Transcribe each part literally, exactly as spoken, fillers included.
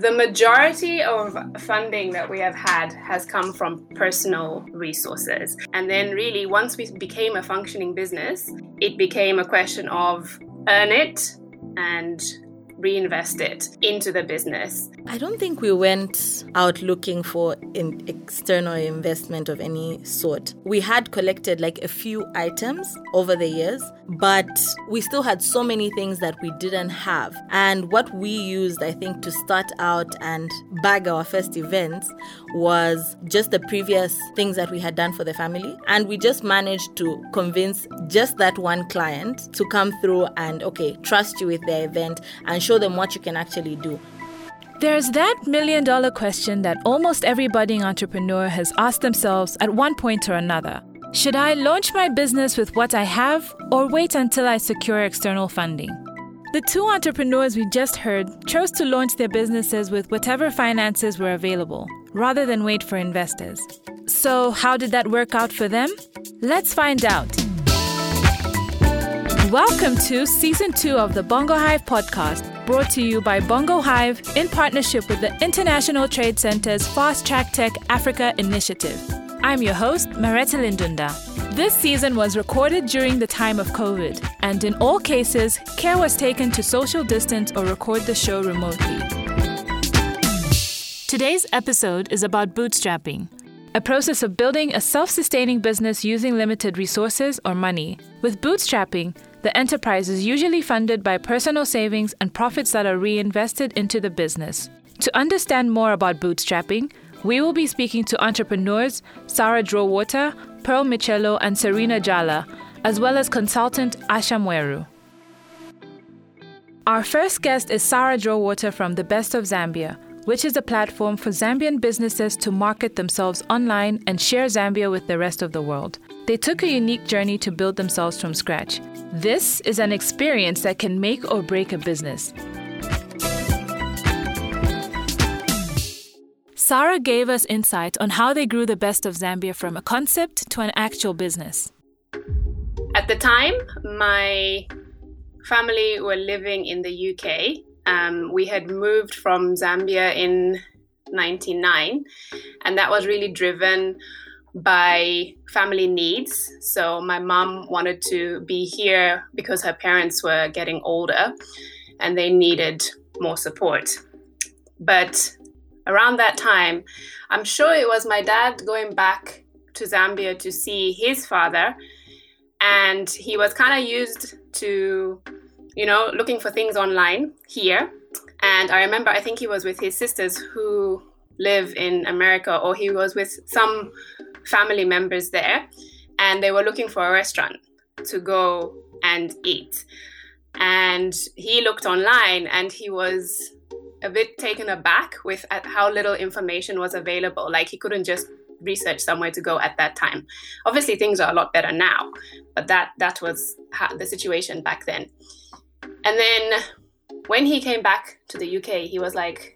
The majority of funding that we have had has come from personal resources. And then really, once we became a functioning business, it became a question of earn it and reinvest it into the business. I don't think we went out looking for an external investment of any sort. We had collected like a few items over the years, but we still had so many things that we didn't have. And what we used, I think, to start out and bag our first events was just the previous things that we had done for the family. And we just managed to convince just that one client to come through and, okay, trust you with their event and show them what you can actually do. There's that million dollar question that almost every budding entrepreneur has asked themselves at one point or another. Should I launch my business with what I have or wait until I secure external funding? The two entrepreneurs we just heard chose to launch their businesses with whatever finances were available, rather than wait for investors. So how did that work out for them? Let's find out. Welcome to Season two of the Bongo Hive podcast, brought to you by Bongo Hive in partnership with the International Trade Center's Fast Track Tech Africa initiative. I'm your host, Maretta Lindunda. This season was recorded during the time of COVID, and in all cases, care was taken to social distance or record the show remotely. Today's episode is about bootstrapping, a process of building a self-sustaining business using limited resources or money. With bootstrapping, the enterprise is usually funded by personal savings and profits that are reinvested into the business. To understand more about bootstrapping, we will be speaking to entrepreneurs Sarah Drowater, Pearl Michello, and Serena Jala, as well as consultant Asha Mweru. Our first guest is Sarah Drowater from The Best of Zambia, which is a platform for Zambian businesses to market themselves online and share Zambia with the rest of the world. They took a unique journey to build themselves from scratch. This is an experience that can make or break a business. Sarah gave us insight on how they grew The Best of Zambia from a concept to an actual business. At the time, my family were living in the U K. Um, we had moved from Zambia in ninety-nine, and that was really driven by family needs. So my mom wanted to be here because her parents were getting older and they needed more support. But around that time, I'm sure it was my dad going back to Zambia to see his father, and he was kind of used to, you know, looking for things online here. And I remember, I think he was with his sisters who live in America, or he was with some family members there, and they were looking for a restaurant to go and eat. And he looked online and he was a bit taken aback with at how little information was available. Like, he couldn't just research somewhere to go at that time. Obviously things are a lot better now, but that that was ha- the situation back then. And then when he came back to the U K, he was like,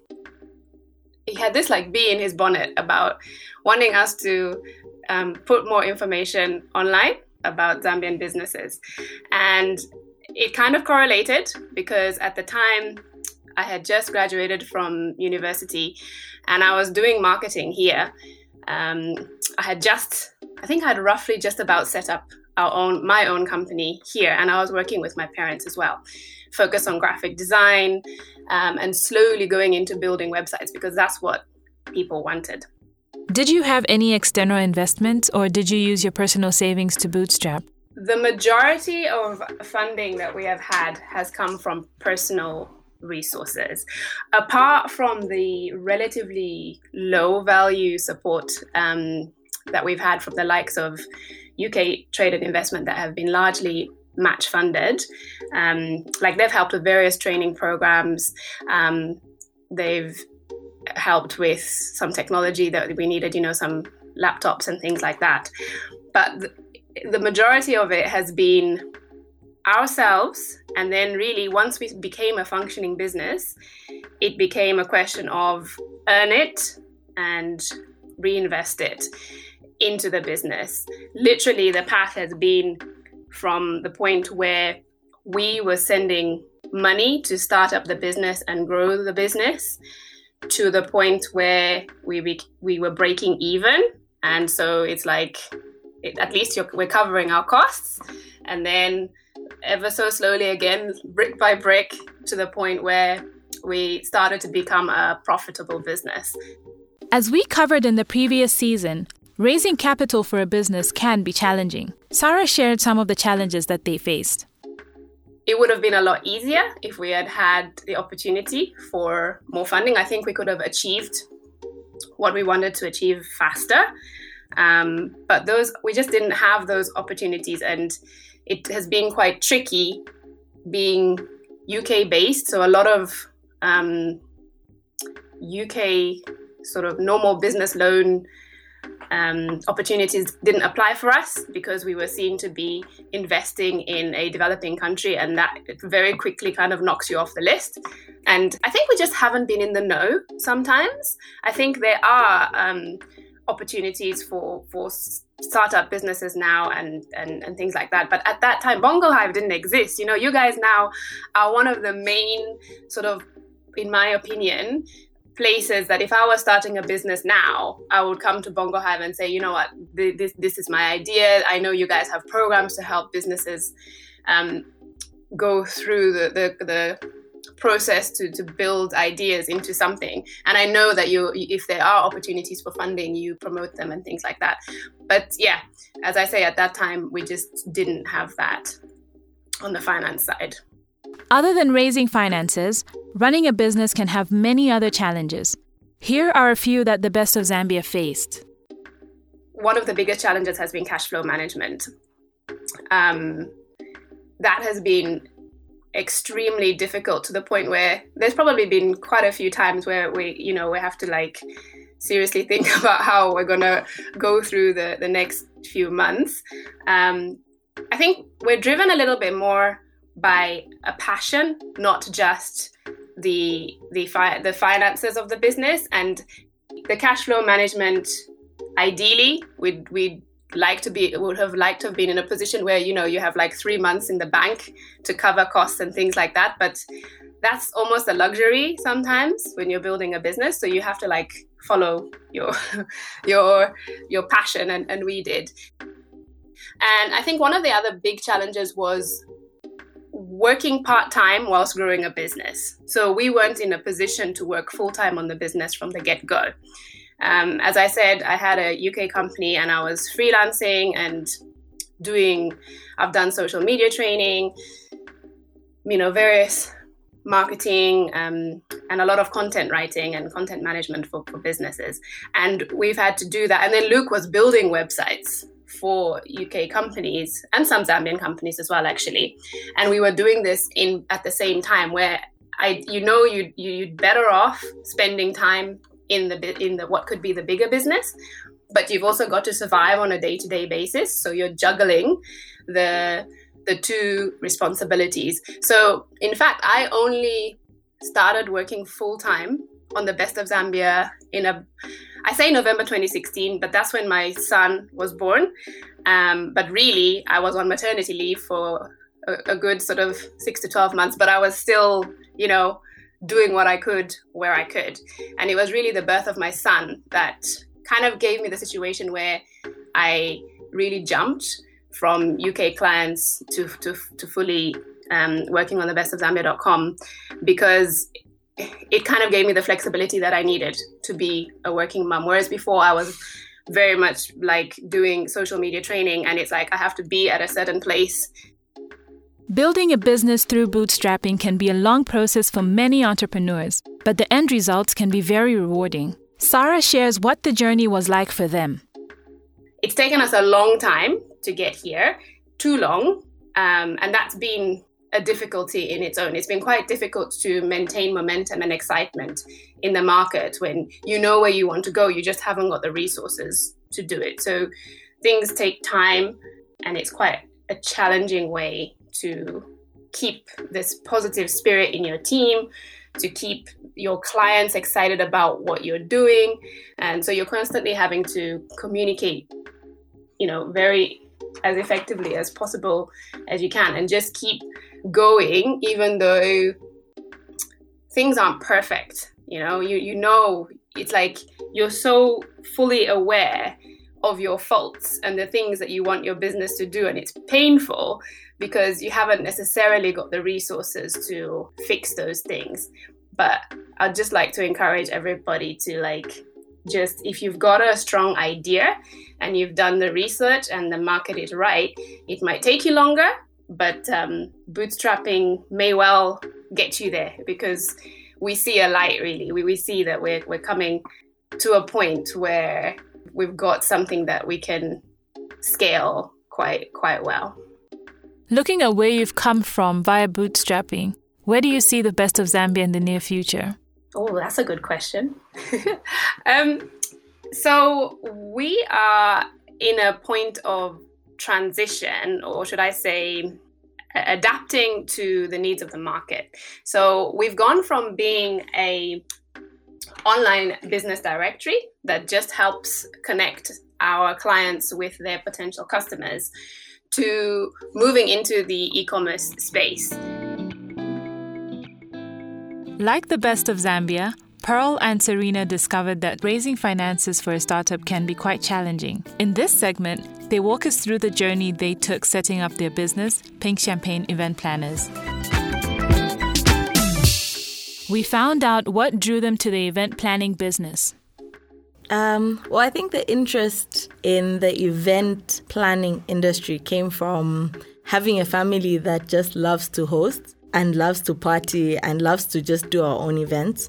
he had this like bee in his bonnet about wanting us to um, put more information online about Zambian businesses. And it kind of correlated because at the time I had just graduated from university and I was doing marketing here. Um, I had just, I think I had roughly just about set up our own, my own company here. And I was working with my parents as well, focused on graphic design um, and slowly going into building websites because that's what people wanted. Did you have any external investment or did you use your personal savings to bootstrap? The majority of funding that we have had has come from personal resources. Apart from the relatively low value support um, that we've had from the likes of U K Trade and Investment that have been largely match funded. Um, like they've helped with various training programs. Um, they've helped with some technology that we needed, you know, some laptops and things like that. But the, the majority of it has been ourselves. And then really, once we became a functioning business, it became a question of earn it and reinvest it into the business. Literally, the path has been from the point where we were sending money to start up the business and grow the business to the point where we we, we were breaking even. And so it's like, it, at least you're, we're covering our costs. And then ever so slowly again, brick by brick, to the point where we started to become a profitable business. As we covered in the previous season, raising capital for a business can be challenging. Sarah shared some of the challenges that they faced. It would have been a lot easier if we had had the opportunity for more funding. I think we could have achieved what we wanted to achieve faster. Um, but those we just didn't have those opportunities. And it has been quite tricky being U K based. So a lot of um, U K sort of normal business loan um, opportunities didn't apply for us because we were seen to be investing in a developing country, and that very quickly kind of knocks you off the list. And I think we just haven't been in the know sometimes. I think there are um, opportunities for, for startup businesses now and, and, and things like that. But at that time, Bongo Hive didn't exist. You know, you guys now are one of the main sort of, in my opinion, places that if I was starting a business now, I would come to Bongo Hive and say, you know what, this this is my idea. I know you guys have programs to help businesses um, go through the, the, the process to, to build ideas into something. And I know that you, if there are opportunities for funding, you promote them and things like that. But yeah, as I say, at that time, we just didn't have that on the finance side. Other than raising finances, running a business can have many other challenges. Here are a few that the Best of Zambia faced. One of the biggest challenges has been cash flow management. Um, that has been extremely difficult to the point where there's probably been quite a few times where we, you know, we have to like seriously think about how we're going to go through the, the next few months. Um, I think we're driven a little bit more by a passion, not just the the fi- the finances of the business. And the cash flow management, ideally, we'd we'd like to be would have liked to have been in a position where, you know, you have like three months in the bank to cover costs and things like that. But that's almost a luxury sometimes when you're building a business. So you have to like follow your your your passion, and, and we did. And I think one of the other big challenges was working part-time whilst growing a business. So we weren't in a position to work full-time on the business from the get-go. Um, as I said, I had a U K company and I was freelancing and doing, I've done social media training, you know, various marketing um, and a lot of content writing and content management for, for businesses. And we've had to do that. And then Luke was building websites for U K companies and some Zambian companies as well, actually. And we were doing this in at the same time where I, you know, you you'd better off spending time in the in the what could be the bigger business, but you've also got to survive on a day-to-day basis. So you're juggling the the two responsibilities. So in fact, I only started working full-time on the Best of Zambia in a, I say November twenty sixteen, but that's when my son was born. Um, but really, I was on maternity leave for a, a good sort of six to twelve months, but I was still, you know, doing what I could where I could. And it was really the birth of my son that kind of gave me the situation where I really jumped from U K clients to to, to fully um, working on the best of zambia dot com, because it kind of gave me the flexibility that I needed to be a working mom. Whereas before I was very much like doing social media training, and it's like I have to be at a certain place. Building a business through bootstrapping can be a long process for many entrepreneurs, but the end results can be very rewarding. Sarah shares what the journey was like for them. It's taken us a long time to get here, too long, um, and that's been a difficulty in its own. It's been quite difficult to maintain momentum and excitement in the market when you know where you want to go, you just haven't got the resources to do it. So things take time, and it's quite a challenging way to keep this positive spirit in your team, to keep your clients excited about what you're doing. And so you're constantly having to communicate, you know, very as effectively as possible as you can, and just keep going, even though things aren't perfect. You know, you, you know, it's like you're so fully aware of your faults and the things that you want your business to do. And it's painful because you haven't necessarily got the resources to fix those things. But I'd just like to encourage everybody to like, just if you've got a strong idea and you've done the research and the market is right, it might take you longer, but um, bootstrapping may well get you there, because we see a light, really. We, we see that we're, we're coming to a point where we've got something that we can scale quite quite well. Looking at where you've come from via bootstrapping, where do you see the Best of Zambia in the near future? Oh, that's a good question. um, so we are in a point of transition, or should I say, adapting to the needs of the market. So we've gone from being a online business directory that just helps connect our clients with their potential customers to moving into the e-commerce space. Like the Best of Zambia, Pearl and Serena discovered that raising finances for a startup can be quite challenging. In this segment, they walk us through the journey they took setting up their business, Pink Champagne Event Planners. We found out what drew them to the event planning business. Um, well, I think the interest in the event planning industry came from having a family that just loves to host and loves to party and loves to just do our own events.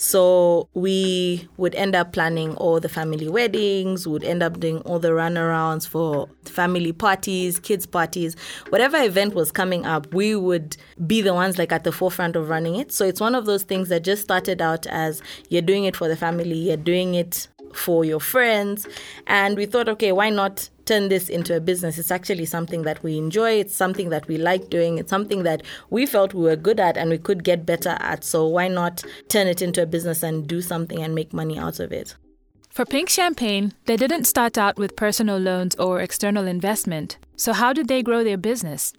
So we would end up planning all the family weddings, would end up doing all the runarounds for family parties, kids parties, whatever event was coming up, we would be the ones like at the forefront of running it. So it's one of those things that just started out as you're doing it for the family, you're doing it for your friends. And we thought, okay, why not turn this into a business? It's actually something that we enjoy. It's something that we like doing. It's something that we felt we were good at and we could get better at. So why not turn it into a business and do something and make money out of it? For Pink Champagne, they didn't start out with personal loans or external investment. So how did they grow their business?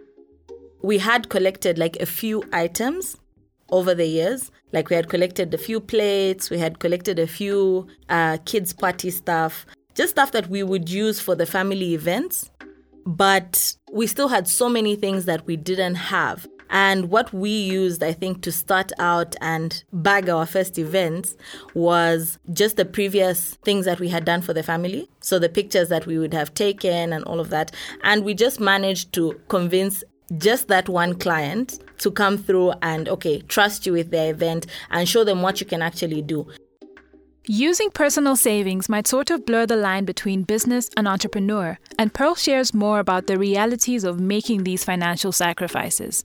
We had collected like a few items over the years. Like we had collected a few plates, we had collected a few uh, kids' party stuff, just stuff that we would use for the family events. But we still had so many things that we didn't have. And what we used, I think, to start out and bag our first events was just the previous things that we had done for the family. So the pictures that we would have taken and all of that. And we just managed to convince just that one client to come through and, okay, trust you with their event and show them what you can actually do. Using personal savings might sort of blur the line between business and entrepreneur, and Pearl shares more about the realities of making these financial sacrifices.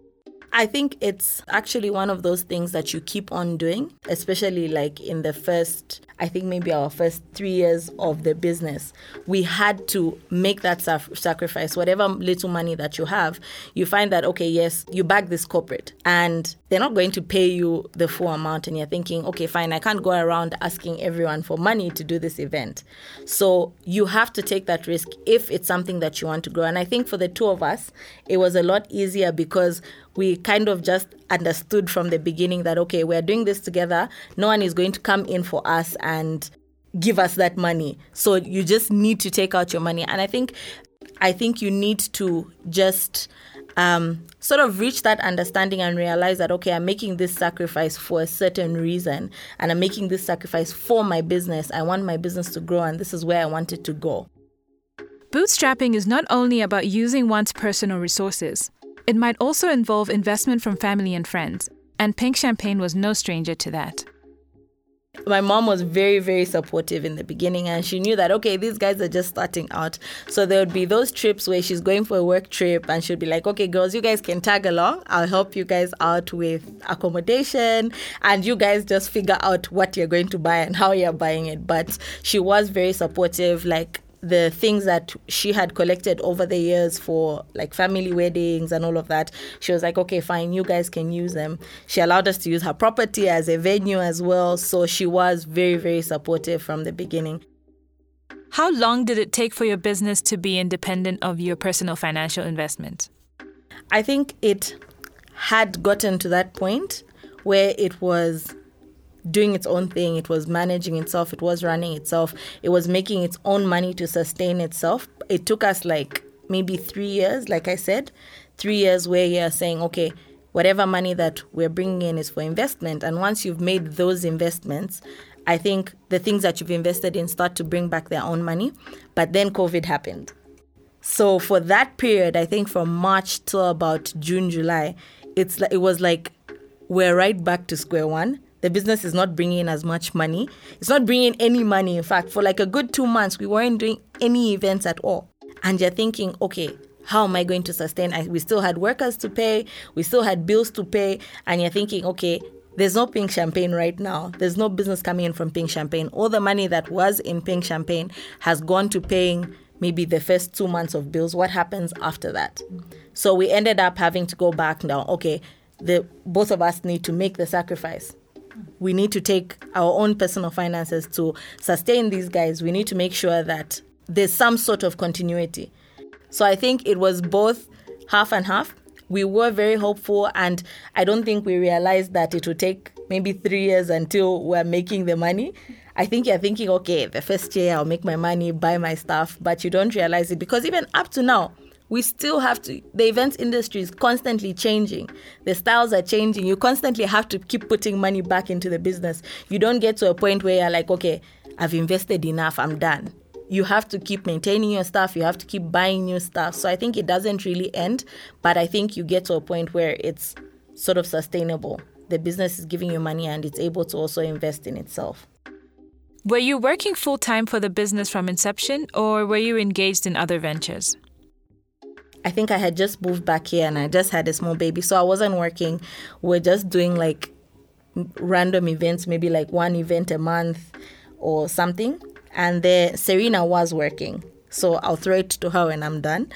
I think it's actually one of those things that you keep on doing, especially like in the first, I think maybe our first three years of the business. We had to make that sacrifice. Whatever little money that you have, you find that, okay, yes, you back this corporate and they're not going to pay you the full amount. And you're thinking, okay, fine, I can't go around asking everyone for money to do this event. So you have to take that risk if it's something that you want to grow. And I think for the two of us, it was a lot easier because we kind of just understood from the beginning that, okay, we're doing this together. No one is going to come in for us and give us that money. So you just need to take out your money. And I think I think you need to just um, sort of reach that understanding and realize that, okay, I'm making this sacrifice for a certain reason. And I'm making this sacrifice for my business. I want my business to grow, and this is where I want it to go. Bootstrapping is not only about using one's personal resources. It might also involve investment from family and friends, and Pink Champagne was no stranger to that. My mom was very, very supportive in the beginning, and she knew that, okay, these guys are just starting out. So there would be those trips where she's going for a work trip and she'd be like, okay, girls, you guys can tag along. I'll help you guys out with accommodation, and you guys just figure out what you're going to buy and how you're buying it. But she was very supportive, like, the things that she had collected over the years for like family weddings and all of that, she was like, okay, fine, you guys can use them. She allowed us to use her property as a venue as well. So she was very, very supportive from the beginning. How long did it take for your business to be independent of your personal financial investment? I think it had gotten to that point where it was doing its own thing. It was managing itself. It was running itself. It was making its own money to sustain itself. It took us like maybe three years, like I said, three years where you're saying, okay, whatever money that we're bringing in is for investment. And once you've made those investments, I think the things that you've invested in start to bring back their own money. But then COVID happened. So for that period, I think from March till about June, July, it's it was like we're right back to square one. The business is not bringing in as much money. It's not bringing in any money. In fact, for like a good two months, we weren't doing any events at all. And you're thinking, okay, how am I going to sustain? I, we still had workers to pay. We still had bills to pay. And you're thinking, okay, there's no Pink Champagne right now. There's no business coming in from Pink Champagne. All the money that was in Pink Champagne has gone to paying maybe the first two months of bills. What happens after that? So we ended up having to go back now. Okay, the both of us need to make the sacrifice. We need to take our own personal finances to sustain these guys. We need to make sure that there's some sort of continuity. So I think it was both half and half. We were very hopeful, and I don't think we realized that it would take maybe three years until we're making the money. I think you're thinking, okay, the first year I'll make my money, buy my stuff, but you don't realize it because even up to now, we still have to, the events industry is constantly changing. The styles are changing. You constantly have to keep putting money back into the business. You don't get to a point where you're like, okay, I've invested enough, I'm done. You have to keep maintaining your stuff. You have to keep buying new stuff. So I think it doesn't really end, but I think you get to a point where it's sort of sustainable. The business is giving you money and it's able to also invest in itself. Were you working full-time for the business from inception, or were you engaged in other ventures? I think I had just moved back here and I just had a small baby, so I wasn't working. We're just doing like random events, maybe like one event a month or something. And then Serena was working, so I'll throw it to her when I'm done.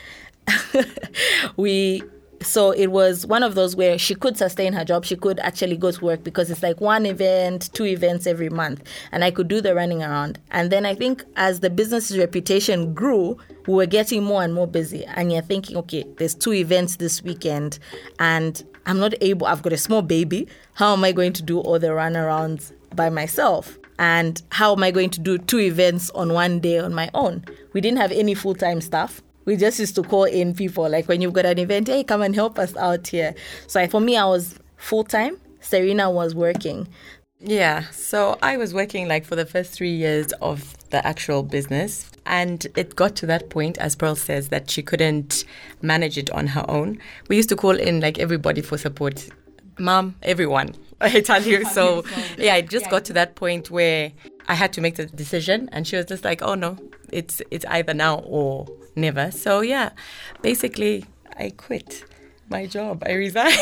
we So it was one of those where she could sustain her job. She could actually go to work because it's like one event, two events every month. And I could do the running around. And then I think as the business's reputation grew, we were getting more and more busy. And you're thinking, okay, there's two events this weekend and I'm not able, I've got a small baby. How am I going to do all the runarounds by myself? And how am I going to do two events on one day on my own? We didn't have any full-time staff. We just used to call in people, like when you've got an event, hey, come and help us out here. So for me, I was full-time. Serena was working. Yeah, so I was working like for the first three years of the actual business. And it got to that point, as Pearl says, that she couldn't manage it on her own. We used to call in like everybody for support. Mom, everyone, I tell you. So yeah, it just got to that point where I had to make the decision. And she was just like, oh no, it's it's either now or never. So yeah, basically I quit my job. I resigned.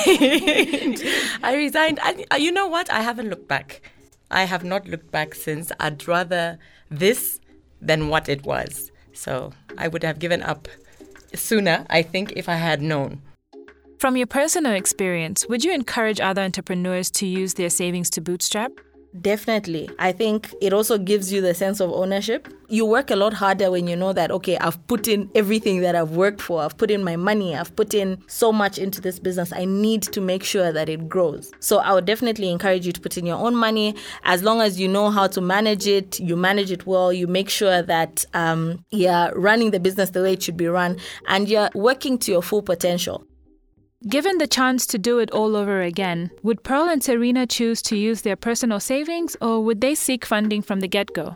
I resigned. And uh, you know what? I haven't looked back. I have not looked back since. I'd rather this than what it was. So I would have given up sooner, I think, if I had known. From your personal experience, would you encourage other entrepreneurs to use their savings to bootstrap? Definitely. I think it also gives you the sense of ownership. You work a lot harder when you know that, okay, I've put in everything that I've worked for. I've put in my money. I've put in so much into this business. I need to make sure that it grows. So I would definitely encourage you to put in your own money. As long as you know how to manage it, you manage it well, you make sure that um, you're running the business the way it should be run, and you're working to your full potential. Given the chance to do it all over again, would Pearl and Serena choose to use their personal savings, or would they seek funding from the get-go?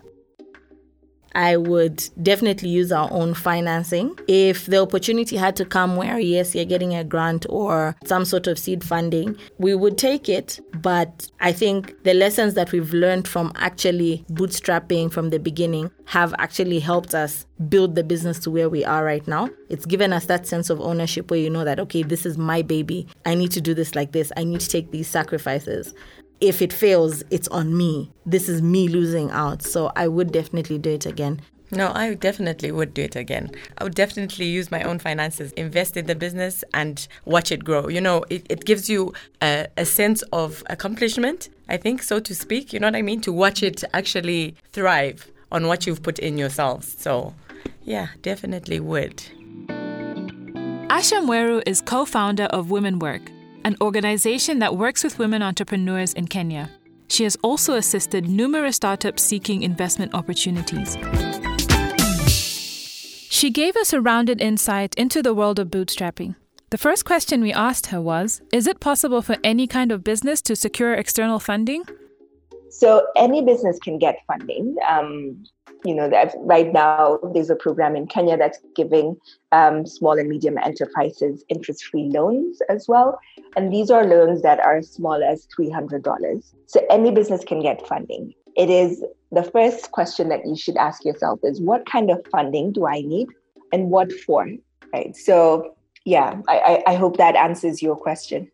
I would definitely use our own financing. If the opportunity had to come where, yes, you're getting a grant or some sort of seed funding, we would take it. But I think the lessons that we've learned from actually bootstrapping from the beginning have actually helped us build the business to where we are right now. It's given us that sense of ownership where you know that, okay, this is my baby. I need to do this like this. I need to take these sacrifices. If it fails, it's on me. This is me losing out. So I would definitely do it again. No, I definitely would do it again. I would definitely use my own finances, invest in the business and watch it grow. You know, it, it gives you a, a sense of accomplishment, I think, so to speak. You know what I mean? To watch it actually thrive on what you've put in yourselves. So, yeah, definitely would. Asha Mweru is co-founder of Women Work, an organization that works with women entrepreneurs in Kenya. she has also assisted numerous startups seeking investment opportunities. She gave us a rounded insight into the world of bootstrapping. The first question we asked her was, is it possible for any kind of business to secure external funding? So any business can get funding. Um, you know, that right now there's a program in Kenya that's giving um, small and medium enterprises interest-free loans as well. And these are loans that are as small as three hundred dollars. So any business can get funding. It is the first question that you should ask yourself is, what kind of funding do I need and what for? Right. So yeah, I, I, I hope that answers your question.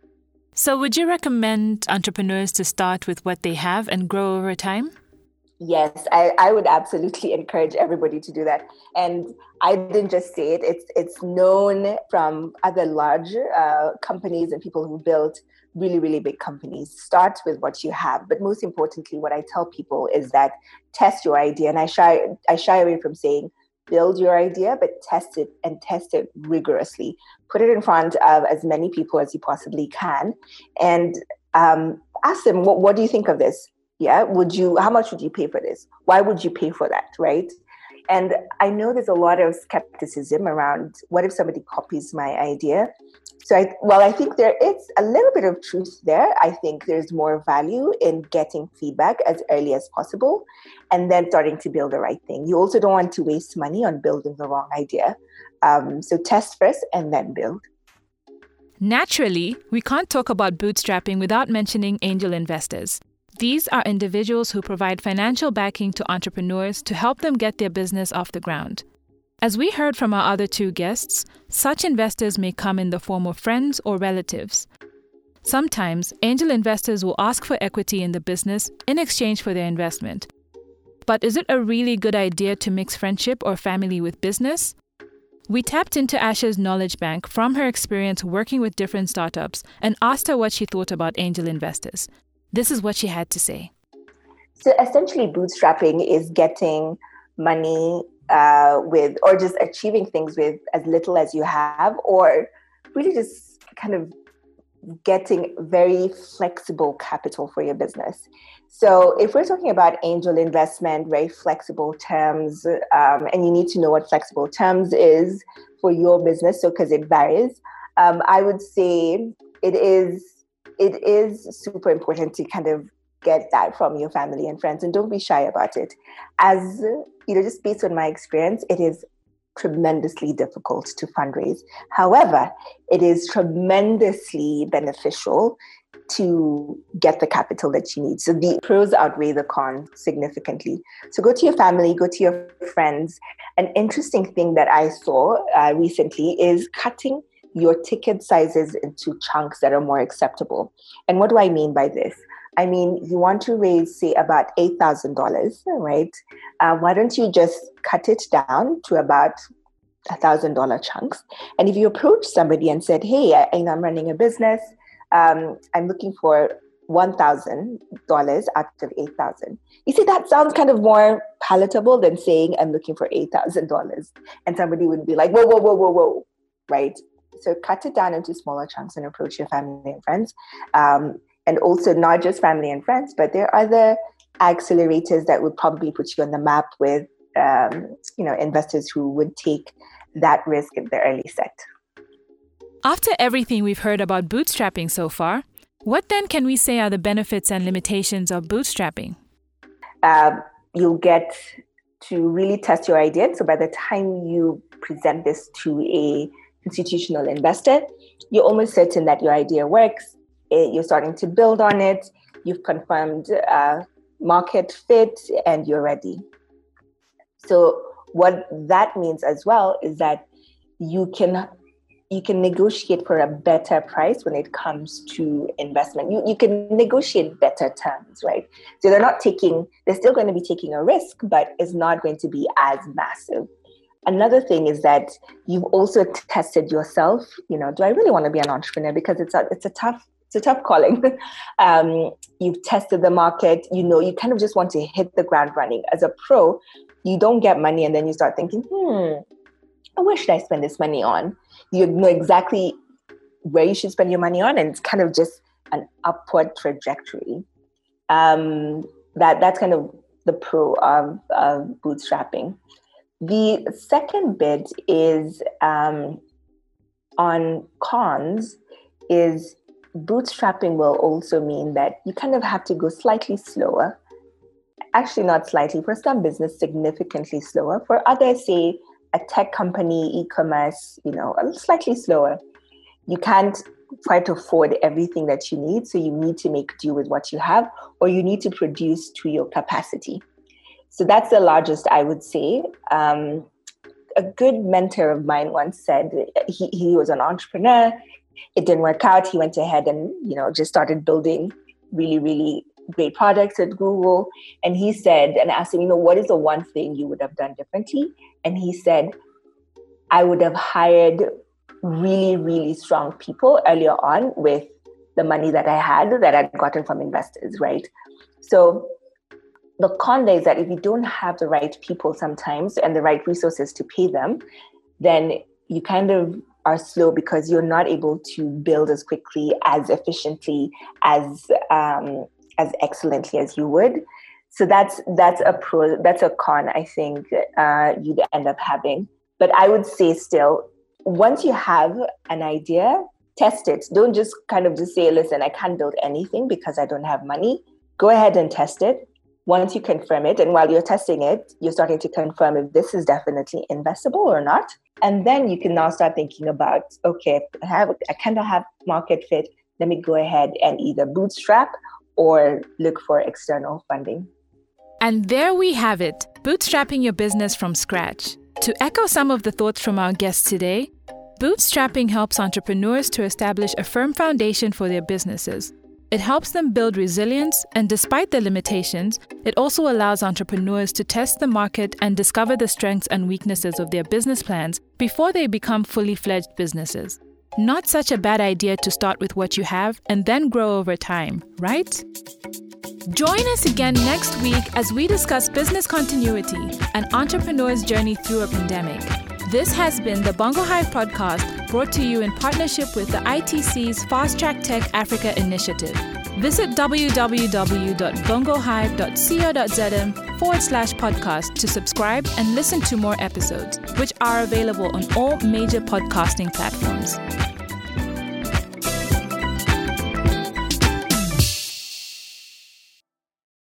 So would you recommend entrepreneurs to start with what they have and grow over time? Yes, I, I would absolutely encourage everybody to do that. And I didn't just say it, it's it's known from other large uh, companies and people who built really, really big companies. Start with what you have. But most importantly, what I tell people is that test your idea. And I shy, I shy away from saying build your idea, but test it and test it rigorously. Put it in front of as many people as you possibly can and um, ask them, what, what do you think of this? Yeah, would you, how much would you pay for this? Why would you pay for that, right? And I know there's a lot of skepticism around what if somebody copies my idea? So I, while I think there is a little bit of truth there, I think there's more value in getting feedback as early as possible and then starting to build the right thing. You also don't want to waste money on building the wrong idea. Um, so test first and then build. Naturally, we can't talk about bootstrapping without mentioning angel investors. These are individuals who provide financial backing to entrepreneurs to help them get their business off the ground. As we heard from our other two guests, such investors may come in the form of friends or relatives. Sometimes, angel investors will ask for equity in the business in exchange for their investment. But is it a really good idea to mix friendship or family with business? We tapped into Asha's knowledge bank from her experience working with different startups and asked her what she thought about angel investors. This is what she had to say. So essentially, bootstrapping is getting money uh, with, or just achieving things with as little as you have, or really just kind of getting very flexible capital for your business. So if we're talking about angel investment, very flexible terms, um, and you need to know what flexible terms is for your business, so because it varies, um, I would say it is it is super important to kind of get that from your family and friends, and don't be shy about it. As you know, just based on my experience, it is tremendously difficult to fundraise. However, it is tremendously beneficial to get the capital that you need. So the pros outweigh the cons significantly. So go to your family, go to your friends. An interesting thing that I saw uh, recently is cutting your ticket sizes into chunks that are more acceptable. And what do I mean by this? I mean, you want to raise, say, about eight thousand dollars, right? Uh, why don't you just cut it down to about one thousand dollars chunks? And if you approach somebody and said, hey, I, I know I'm running a business, um, I'm looking for one thousand dollars out of eight thousand dollars. You see, that sounds kind of more palatable than saying I'm looking for eight thousand dollars. And somebody would be like, whoa, whoa, whoa, whoa, whoa, right? So cut it down into smaller chunks and approach your family and friends. Um, and also not just family and friends, but there are other accelerators that would probably put you on the map with, um, you know, investors who would take that risk at the early set. After everything we've heard about bootstrapping so far, what then can we say are the benefits and limitations of bootstrapping? Um, you'll get to really test your idea. So by the time you present this to a institutional investor, you're almost certain that your idea works. You're starting to build on it. You've confirmed uh, market fit, and you're ready. So what that means as well is that you can you can negotiate for a better price when it comes to investment. You you can negotiate better terms, right? So they're not taking, they're still going to be taking a risk, but it's not going to be as massive. Another thing is that you've also tested yourself. You know, do I really want to be an entrepreneur? Because it's a it's a tough it's a tough calling. um, you've tested the market. You know, you kind of just want to hit the ground running. As a pro, you don't get money, and then you start thinking, hmm, where should I spend this money on? You know exactly where you should spend your money on, and it's kind of just an upward trajectory. Um, that that's kind of the pro of, of bootstrapping. The second bit is um, on cons is bootstrapping will also mean that you kind of have to go slightly slower. Actually, not slightly. For some business, significantly slower. For others, say a tech company, e-commerce, you know, slightly slower. You can't quite afford everything that you need, so you need to make do with what you have, or you need to produce to your capacity. So that's the largest, I would say. Um, a good mentor of mine once said he, he was an entrepreneur. It didn't work out. He went ahead and, you know, just started building really, really great products at Google. And he said, and I asked him, you know, what is the one thing you would have done differently? And he said, I would have hired really, really strong people earlier on with the money that I had that I'd gotten from investors, right? So the con there is that if you don't have the right people sometimes and the right resources to pay them, then you kind of are slow because you're not able to build as quickly, as efficiently, as um, as excellently as you would. So that's that's a pro, that's a con I think uh, you'd end up having. But I would say still, once you have an idea, test it. Don't just kind of just say, listen, I can't build anything because I don't have money. Go ahead and test it. Once you confirm it, and while you're testing it, you're starting to confirm if this is definitely investable or not. And then you can now start thinking about, okay, I have, I kind of have market fit. Let me go ahead and either bootstrap or look for external funding. And there we have it, bootstrapping your business from scratch. To echo some of the thoughts from our guests today, bootstrapping helps entrepreneurs to establish a firm foundation for their businesses. It helps them build resilience, and despite the limitations, it also allows entrepreneurs to test the market and discover the strengths and weaknesses of their business plans before they become fully fledged businesses. Not such a bad idea to start with what you have and then grow over time, right? Join us again next week as we discuss business continuity, an entrepreneur's journey through a pandemic. This has been the Bongo Hive podcast, brought to you in partnership with the I T C's Fast Track Tech Africa initiative. Visit www.bongohive.co.zm forward slash podcast to subscribe and listen to more episodes, which are available on all major podcasting platforms.